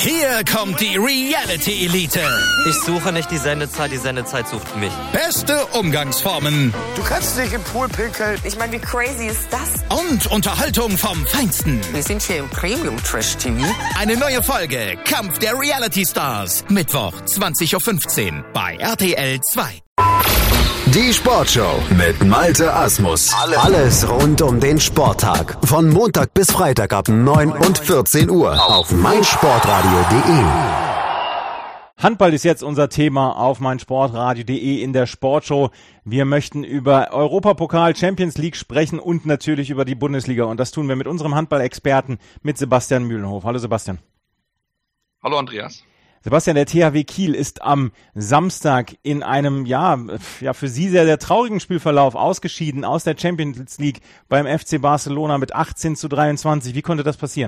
Hier kommt die Reality Elite. Ich suche nicht die Sendezeit sucht mich. Beste Umgangsformen. Du kannst nicht im Pool pinkeln. Ich meine, wie crazy ist das? Und Unterhaltung vom Feinsten. Wir sind hier im Premium-Trash-TV. Eine neue Folge Kampf der Reality Stars. Mittwoch 20.15 Uhr bei RTL 2. Die Sportshow mit Malte Asmus. Alles rund um den Sporttag. Von Montag bis Freitag ab 9 und 14 Uhr auf meinsportradio.de. Handball ist jetzt unser Thema auf meinsportradio.de in der Sportshow. Wir möchten über Europapokal, Champions League sprechen und natürlich über die Bundesliga. Und das tun wir mit unserem Handball-Experten, mit Sebastian Mühlenhof. Hallo Sebastian. Hallo Andreas. Sebastian, der THW Kiel ist am Samstag in einem, für Sie sehr, sehr traurigen Spielverlauf ausgeschieden aus der Champions League beim FC Barcelona mit 18:23. Wie konnte das passieren?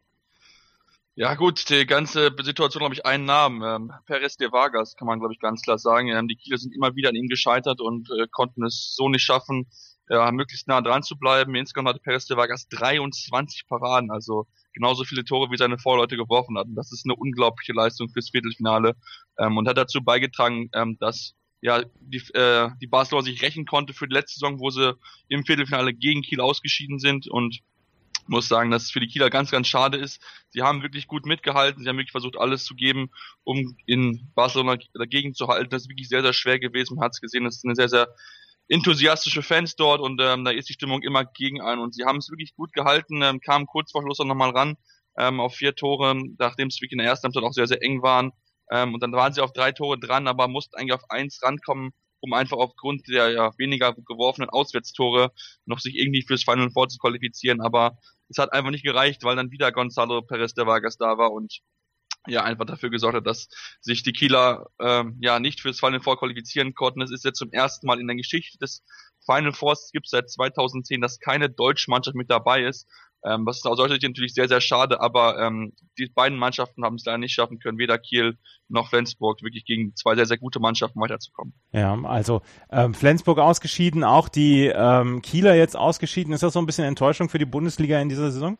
Ja gut, die ganze Situation habe ich einen Namen, Pérez de Vargas, kann man glaube ich ganz klar sagen. Die Kieler sind immer wieder an ihm gescheitert und konnten es so nicht schaffen, möglichst nah dran zu bleiben. Insgesamt hatte Pérez de Vargas 23 Paraden, also genauso viele Tore wie seine Vorleute geworfen hatten. Das ist eine unglaubliche Leistung fürs Viertelfinale und hat dazu beigetragen, dass die Barcelona sich rächen konnte für die letzte Saison, wo sie im Viertelfinale gegen Kiel ausgeschieden sind, und muss sagen, dass es für die Kieler ganz, ganz schade ist. Sie haben wirklich gut mitgehalten, sie haben wirklich versucht, alles zu geben, um in Barcelona dagegen zu halten. Das ist wirklich sehr, sehr schwer gewesen. Man hat es gesehen, es sind sehr, sehr enthusiastische Fans dort, und da ist die Stimmung immer gegen einen, und sie haben es wirklich gut gehalten, kamen kurz vor Schluss noch mal ran auf 4 Tore, nachdem es wirklich in der ersten Halbzeit auch sehr, sehr eng waren, und dann waren sie auf 3 Tore dran, aber mussten eigentlich auf 1 rankommen, um einfach aufgrund der weniger geworfenen Auswärtstore noch sich irgendwie fürs Final Four zu qualifizieren, aber es hat einfach nicht gereicht, weil dann wieder Gonzalo Pérez de Vargas da war und einfach dafür gesorgt hat, dass sich die Kieler nicht fürs Final Four qualifizieren konnten. Es ist jetzt zum ersten Mal in der Geschichte des Final Fours, es gibt seit 2010, dass keine deutsche Mannschaft mit dabei ist. Was ist aus solcher Sicht natürlich sehr, sehr schade, aber die beiden Mannschaften haben es leider nicht schaffen können, weder Kiel noch Flensburg, wirklich gegen 2 sehr, sehr gute Mannschaften weiterzukommen. Ja, also Flensburg ausgeschieden, auch die Kieler jetzt ausgeschieden. Ist das so ein bisschen Enttäuschung für die Bundesliga in dieser Saison?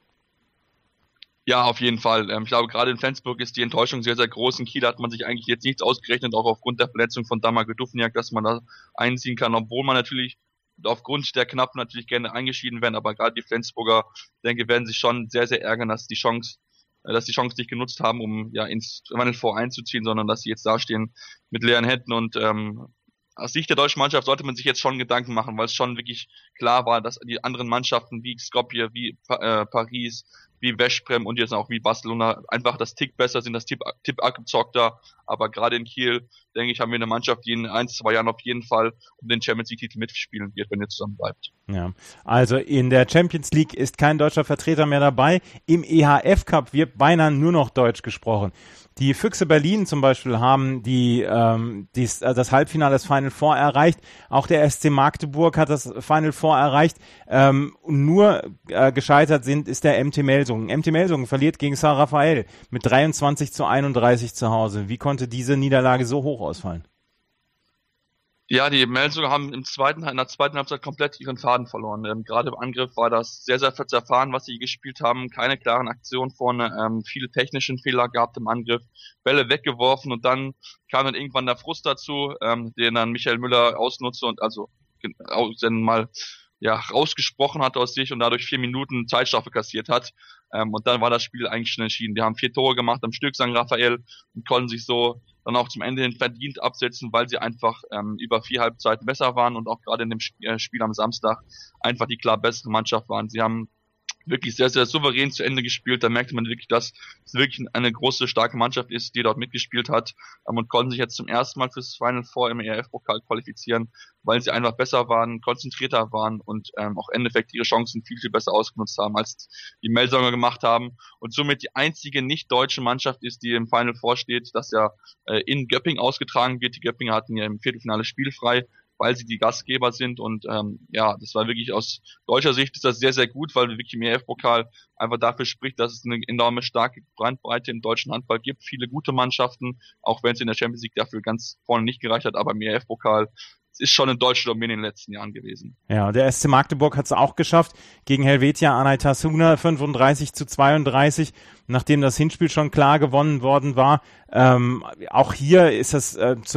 Ja, auf jeden Fall. Ich glaube, gerade in Flensburg ist die Enttäuschung sehr, sehr groß. In Kiel hat man sich eigentlich jetzt nichts ausgerechnet, auch aufgrund der Verletzung von Damir Dufniak, dass man da einziehen kann, obwohl man natürlich aufgrund der Knappen natürlich gerne eingeschieden werden, aber gerade die Flensburger, denke, werden sich schon sehr, sehr ärgern, dass die Chance nicht genutzt haben, um ins Final Four einzuziehen, sondern dass sie jetzt dastehen mit leeren Händen, und aus Sicht der deutschen Mannschaft sollte man sich jetzt schon Gedanken machen, weil es schon wirklich klar war, dass die anderen Mannschaften wie Skopje, wie Paris, wie Veszprém und jetzt auch wie Barcelona einfach das Tick besser sind, das Tipp abgezockter. Aber gerade in Kiel, denke ich, haben wir eine Mannschaft, die in 1-2 Jahren auf jeden Fall um den Champions League-Titel mitspielen wird, wenn ihr zusammen bleibt. Ja, also in der Champions League ist kein deutscher Vertreter mehr dabei. Im EHF Cup wird beinahe nur noch Deutsch gesprochen. Die Füchse Berlin zum Beispiel haben das Halbfinale, das Final Four erreicht. Auch der SC Magdeburg hat das Final Four erreicht. Nur gescheitert ist der MT Melsungen. MT Melsungen verliert gegen San Rafael mit 23:31 zu Hause. Wie konnte diese Niederlage so hoch ausfallen? Ja, die Melsungen haben in der zweiten Halbzeit komplett ihren Faden verloren. Gerade im Angriff war das sehr, sehr zerfahren, was sie gespielt haben. Keine klaren Aktionen vorne, viele technischen Fehler gehabt im Angriff, Bälle weggeworfen, und dann kam dann irgendwann der Frust dazu, den dann Michael Müller ausnutzte und dann mal rausgesprochen hat aus sich und dadurch 4 Minuten Zeitstrafe kassiert hat. Und dann war das Spiel eigentlich schon entschieden. Die haben 4 Tore gemacht am Stück, San Rafael, und konnten sich so dann auch zum Ende hin verdient absetzen, weil sie einfach über 4 Halbzeiten besser waren und auch gerade in dem Spiel am Samstag einfach die klar bessere Mannschaft waren. Sie haben wirklich sehr, sehr souverän zu Ende gespielt. Da merkte man wirklich, dass es wirklich eine große, starke Mannschaft ist, die dort mitgespielt hat, und konnten sich jetzt zum ersten Mal fürs Final Four im ERF-Pokal qualifizieren, weil sie einfach besser waren, konzentrierter waren und auch im Endeffekt ihre Chancen viel, viel besser ausgenutzt haben, als die Melsunger gemacht haben, und somit die einzige nicht-deutsche Mannschaft ist, die im Final Four steht, das in Göppingen ausgetragen wird. Die Göppinger hatten ja im Viertelfinale spielfrei, weil sie die Gastgeber sind, und das war wirklich aus deutscher Sicht ist das sehr, sehr gut, weil wirklich im EF-Pokal einfach dafür spricht, dass es eine enorme starke Bandbreite im deutschen Handball gibt, viele gute Mannschaften, auch wenn es in der Champions League dafür ganz vorne nicht gereicht hat, aber im EF-Pokal es ist schon eine deutsche Domäne in den letzten Jahren gewesen. Ja, der SC Magdeburg hat es auch geschafft, gegen Helvetia Anaitasuna 35-32, nachdem das Hinspiel schon klar gewonnen worden war. Auch hier ist es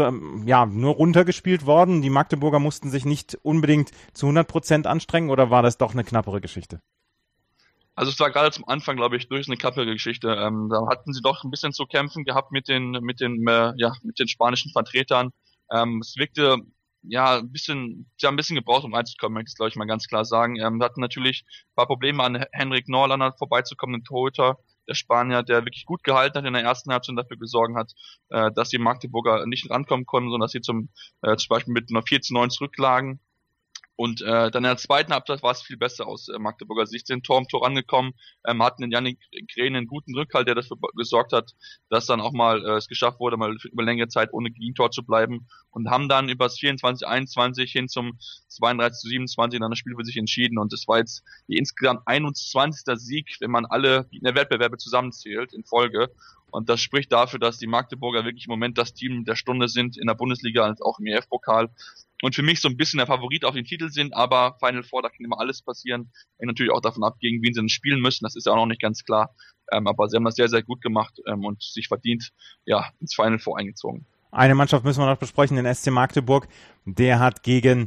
nur runtergespielt worden. Die Magdeburger mussten sich nicht unbedingt zu 100% anstrengen, oder war das doch eine knappere Geschichte? Also es war gerade zum Anfang, glaube ich, durch eine knappe Geschichte. Da hatten sie doch ein bisschen zu kämpfen gehabt mit den spanischen Vertretern. Es wirkte sie haben ein bisschen gebraucht, um reinzukommen, möchte ich glaube ich mal ganz klar sagen. Wir hatten natürlich ein paar Probleme an Henrik Norlander vorbeizukommen, den Torhüter, der Spanier, der wirklich gut gehalten hat in der ersten Halbzeit und dafür gesorgt hat, dass die Magdeburger nicht rankommen konnten, sondern dass sie zum Beispiel mit einer 4-9 zurücklagen. Und dann in der zweiten Halbzeit war es viel besser aus Magdeburger Sicht. Sind Tor angekommen, hatten den Yannick Green einen guten Rückhalt, der dafür gesorgt hat, dass dann auch mal es geschafft wurde, mal über längere Zeit ohne Gegentor zu bleiben, und haben dann über das 24-21 hin zum 32-27 dann das Spiel für sich entschieden. Und das war jetzt die insgesamt 21. Sieg, wenn man alle Wettbewerbe zusammenzählt in Folge. Und das spricht dafür, dass die Magdeburger wirklich im Moment das Team der Stunde sind in der Bundesliga als auch im EF-Pokal. Und für mich so ein bisschen der Favorit auf den Titel sind, aber Final Four, da kann immer alles passieren. Hängt natürlich auch davon ab, gegen wen sie spielen müssen, das ist ja auch noch nicht ganz klar. Aber sie haben das sehr, sehr gut gemacht und sich verdient ins Final Four eingezogen. Eine Mannschaft müssen wir noch besprechen, den SC Magdeburg. Der hat die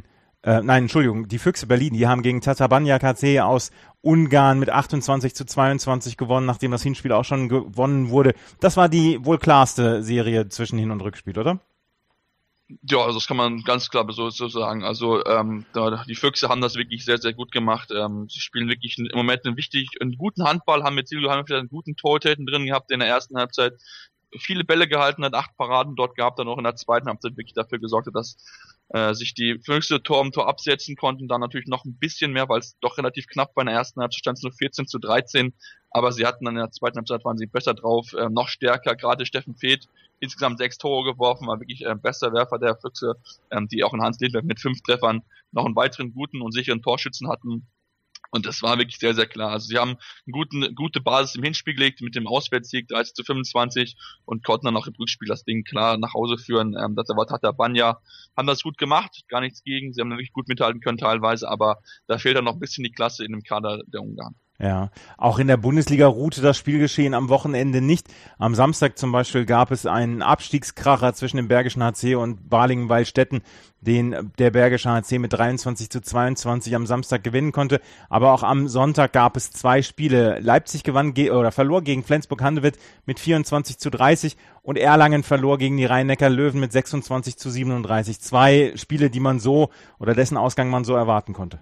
Füchse Berlin, die haben gegen Tatabanya KC aus Ungarn mit 28-22 gewonnen, nachdem das Hinspiel auch schon gewonnen wurde. Das war die wohl klarste Serie zwischen Hin- und Rückspiel, oder? Ja, also das kann man ganz klar so sagen. Also die Füchse haben das wirklich sehr, sehr gut gemacht. Sie spielen wirklich im Moment einen guten Handball, haben mit Silvio Hannes einen guten Torhüter drin gehabt in der ersten Halbzeit. Viele Bälle gehalten hat, 8 Paraden dort gehabt, dann auch in der zweiten Halbzeit wirklich dafür gesorgt hat, dass sich die Füchse Tor um Tor absetzen konnten, dann natürlich noch ein bisschen mehr, weil es doch relativ knapp war. In der ersten Halbzeit stand es nur 14-13, aber sie hatten dann in der zweiten Halbzeit, waren sie besser drauf, noch stärker, gerade Steffen Feeth, insgesamt 6 Tore geworfen, war wirklich bester Werfer der Füchse, die auch in Hans Ledberg mit 5 Treffern noch einen weiteren guten und sicheren Torschützen hatten. Und das war wirklich sehr, sehr klar. Also sie haben eine gute Basis im Hinspiel gelegt mit dem Auswärtssieg 30-25 und konnten dann auch im Rückspiel das Ding klar nach Hause führen. Das war Tatabanya, haben das gut gemacht, gar nichts gegen. Sie haben wirklich gut mithalten können teilweise, aber da fehlt dann noch ein bisschen die Klasse in dem Kader der Ungarn. Ja, auch in der Bundesliga ruhte das Spielgeschehen am Wochenende nicht. Am Samstag zum Beispiel gab es einen Abstiegskracher zwischen dem Bergischen HC und Balingen-Wallstätten, den der Bergische HC mit 23-22 am Samstag gewinnen konnte. Aber auch am Sonntag gab es 2 Spiele. Leipzig verlor gegen Flensburg-Handewitt mit 24-30 und Erlangen verlor gegen die Rhein-Neckar-Löwen mit 26-37. 2 Spiele, dessen Ausgang man so erwarten konnte.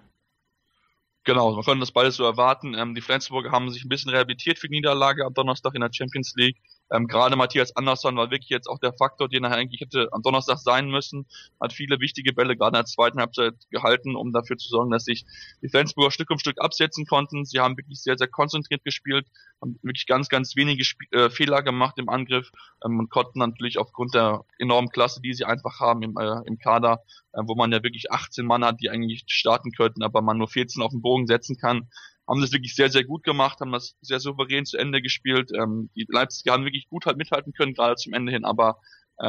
Genau, man konnte das beides so erwarten. Die Flensburger haben sich ein bisschen rehabilitiert für die Niederlage am Donnerstag in der Champions League. Gerade Matthias Andersson war wirklich jetzt auch der Faktor, den er eigentlich hätte am Donnerstag sein müssen. Hat viele wichtige Bälle gerade in der zweiten Halbzeit gehalten, um dafür zu sorgen, dass sich die Flensburger Stück um Stück absetzen konnten. Sie haben wirklich sehr, sehr konzentriert gespielt, haben wirklich ganz, ganz wenige Fehler gemacht im Angriff und konnten natürlich aufgrund der enormen Klasse, die sie einfach haben im Kader, wo man ja wirklich 18 Mann hat, die eigentlich starten könnten, aber man nur 14 auf den Bogen setzen kann, haben das wirklich sehr, sehr gut gemacht, haben das sehr souverän zu Ende gespielt. Die Leipziger haben wirklich gut mithalten können, gerade zum Ende hin, aber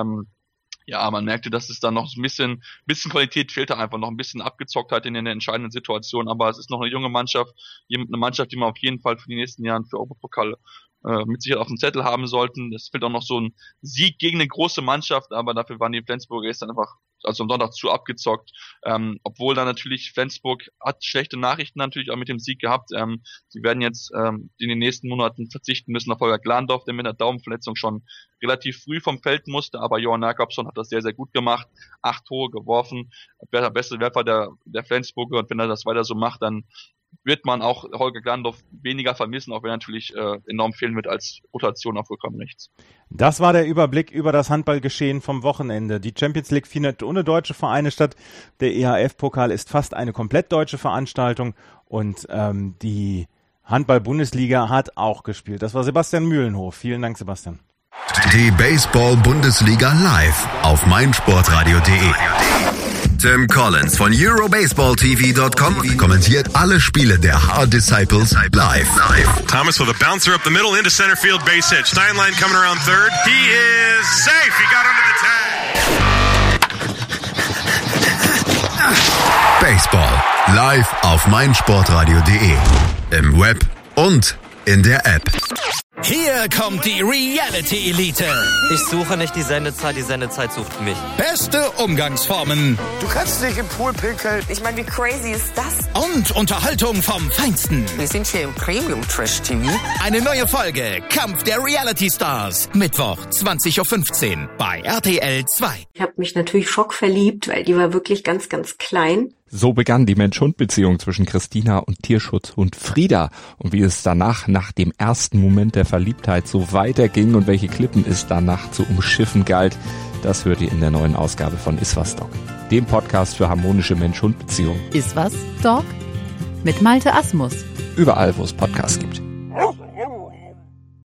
man merkte, dass es da noch ein bisschen Qualität fehlte, einfach noch ein bisschen Abgezocktheit in den entscheidenden Situationen, aber es ist noch eine junge Mannschaft, die man auf jeden Fall für die nächsten Jahre für Europapokal mit Sicherheit auf dem Zettel haben sollten. Es fehlt auch noch so ein Sieg gegen eine große Mannschaft, aber dafür waren die Flensburger gestern einfach am Sonntag zu abgezockt, obwohl dann natürlich Flensburg hat schlechte Nachrichten natürlich auch mit dem Sieg gehabt. Sie werden jetzt in den nächsten Monaten verzichten müssen auf Holger Glandorf, der mit einer Daumenverletzung schon relativ früh vom Feld musste, aber Johan Jakobsson hat das sehr, sehr gut gemacht, 8 Tore geworfen, der beste Werfer der Flensburger, und wenn er das weiter so macht, dann wird man auch Holger Glandorf weniger vermissen, auch wenn er natürlich enorm fehlen wird als Rotation auf Rückraum rechts. Das war der Überblick über das Handballgeschehen vom Wochenende. Die Champions League findet ohne deutsche Vereine statt. Der EHF-Pokal ist fast eine komplett deutsche Veranstaltung und die Handball-Bundesliga hat auch gespielt. Das war Sebastian Mühlenhof. Vielen Dank, Sebastian. Die Baseball-Bundesliga live auf meinsportradio.de. Tim Collins von EuroBaseballTV.com kommentiert alle Spiele der Hard Disciples live. Thomas with a bouncer up the middle into center field, base hit. Steinlein coming around third. He is safe. He got under the tag. Baseball live auf meinsportradio.de, im Web und in der App. Hier kommt die Reality Elite. Ich suche nicht die Sendezeit sucht mich. Beste Umgangsformen Du kannst nicht im Pool pinkeln. Ich meine, wie crazy ist das? und Unterhaltung vom Feinsten. Wir sind hier im Premium Trash TV. Eine neue Folge Kampf der Reality Stars. Mittwoch 20.15 Uhr bei RTL 2. Ich habe mich natürlich schockverliebt, weil die war wirklich ganz, ganz klein. So begann die Mensch-Hund-Beziehung zwischen Christina und Tierschutzhund Frieda. Und wie es danach, nach dem ersten Moment der Verliebtheit, so weiterging und welche Klippen es danach zu umschiffen galt, das hört ihr in der neuen Ausgabe von Iswas Dog, dem Podcast für harmonische Mensch-Hund-Beziehungen. Iswas Dog? Mit Malte Asmus. Überall, wo es Podcasts gibt.